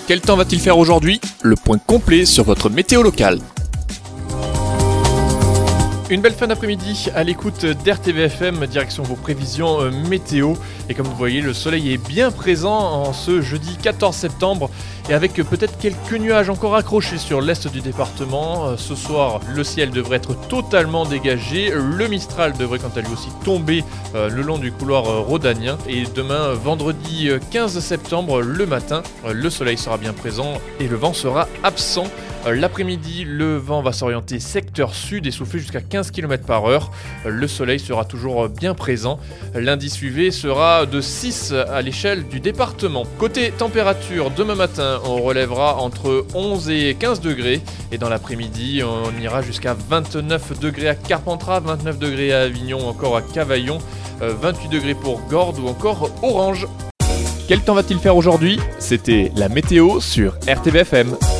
Quel temps va-t-il faire aujourd'hui? Le point complet sur votre météo locale. Une belle fin d'après-midi à l'écoute d'RTVFM, direction vos prévisions météo. Et comme vous voyez, le soleil est bien présent en ce jeudi 14 septembre et avec peut-être quelques nuages encore accrochés sur l'est du département. Ce soir, le ciel devrait être totalement dégagé. Le Mistral devrait quant à lui aussi tomber le long du couloir rhodanien. Et demain, vendredi 15 septembre, le matin, le soleil sera bien présent et le vent sera absent. L'après-midi, le vent va s'orienter secteur sud et souffler jusqu'à 15 km/h. Le soleil sera toujours bien présent. L'indice UV sera de 6 à l'échelle du département. Côté température, demain matin, on relèvera entre 11 et 15 degrés. Et dans l'après-midi, on ira jusqu'à 29 degrés à Carpentras, 29 degrés à Avignon, encore à Cavaillon, 28 degrés pour Gordes ou encore Orange. Quel temps va-t-il faire aujourd'hui? C'était la météo sur RTVFM.